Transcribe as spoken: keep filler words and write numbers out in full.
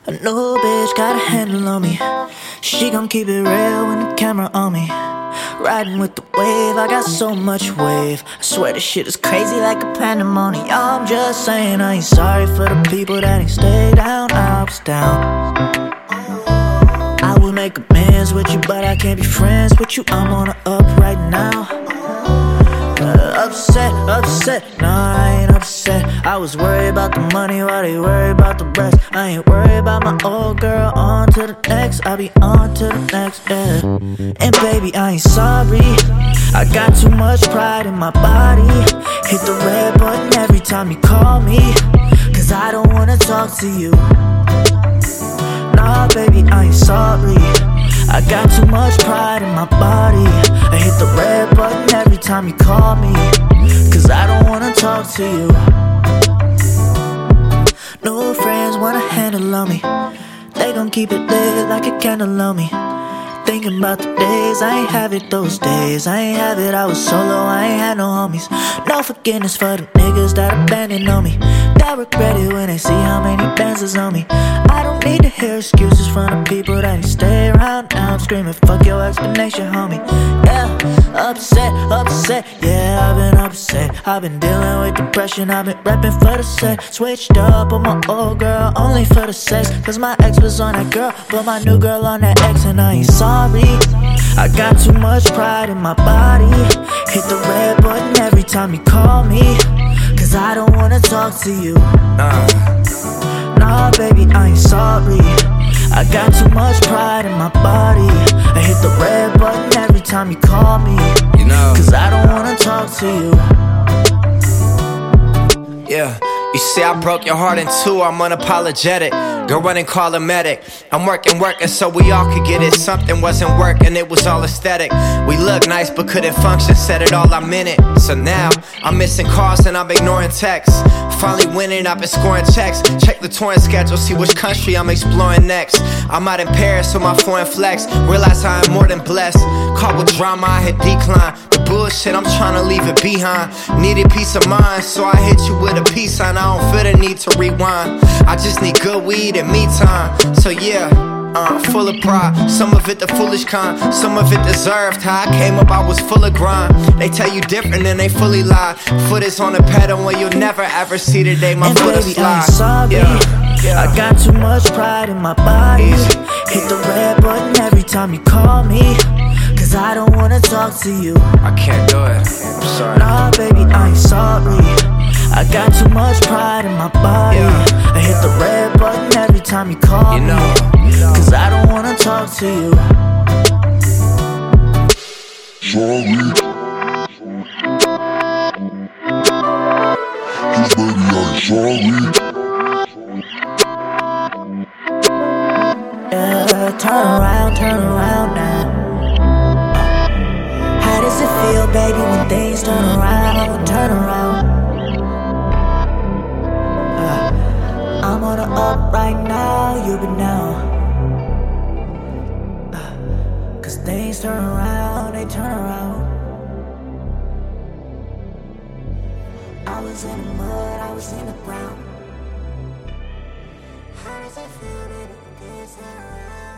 A new bitch got a handle on me. She gon' keep it real when the camera on me. Riding with the wave, I got so much wave. I swear this shit is crazy like a pandemonium. I'm just saying I ain't sorry for the people that ain't stay down. I was down. I would make amends with you, but I can't be friends with you. I'm on a up right now. Uh, upset, upset, nah, I ain't upset. I was worried about the money while they worried about the rest. I ain't worried about my old girl, on to the next. I'll be on to the next, yeah. And baby, I ain't sorry. I got too much pride in my body. Hit the red button every time you call me, cause I don't wanna talk to you. Nah, baby, I ain't sorry. I got too much pride in my body. I hit the red button every time you call me, cause I don't wanna talk to you. New friends want a handle on me. They gon' keep it lit like a candle on me. Thinking about the days, I ain't have it those days. I ain't have it, I was solo, I ain't had no homies. No forgiveness for the niggas that abandoned on me. That regret it when they see how many bands is on me. I don't need to hear excuses from the people that ain't stay around. Now I'm screaming, fuck your explanation, homie. Yeah, upset, upset, yeah, I've been upset. I've been dealing with depression, I've been repping for the set. Switched up on my old girl, only for the sex. Cause my ex was on that girl, but my new girl on that ex. And I ain't sorry. I got too much pride in my body. Hit the red button every time you call me, cause I don't wanna talk to you. Nah, nah, baby, I ain't sorry. I got too much pride in my body. I hit the red button every time you call me, you know, cause I don't wanna talk to you. Yeah, you see I broke your heart in two, I'm unapologetic. Go run and call a medic. I'm working, working so we all could get it. Something wasn't working, it was all aesthetic. We look nice but couldn't function, said it all, I'm in it. So now, I'm missing calls and I'm ignoring texts. Finally winning, I've been scoring checks. Check the touring schedule, see which country I'm exploring next. I'm out in Paris with my foreign flex. Realize I am more than blessed. Caught with drama, I hit decline. The bullshit, I'm trying to leave it behind. Needed peace of mind, so I hit you with a peace sign. I don't feel the need to rewind. I just need good weed and me time. So yeah, uh, full of pride. Some of it the foolish kind, some of it deserved. How I came up, I was full of grind. They tell you different and they fully lie. Foot is on the pedal when you'll never ever see the day my and foot baby, is slide. I ain't sorry. Yeah. Yeah. I got too much pride in my body. Easy. Hit the red button every time you call me, cause I don't wanna talk to you. I can't do it, I'm sorry. Nah, baby, I ain't sorry. I got too much pride in my body. Yeah. I hit the red button every time you call You know, me, you know. cause I don't wanna talk to you. Sorry. Just baby, I'm sorry. Yeah, turn around, turn around now. How does it feel, baby, when things turn around, turn around? Uh, I'm on a up right now, you be down. Uh, Cause things turn around, they turn around. I was in the mud, I was in the ground. How does it feel, baby, when things turn around?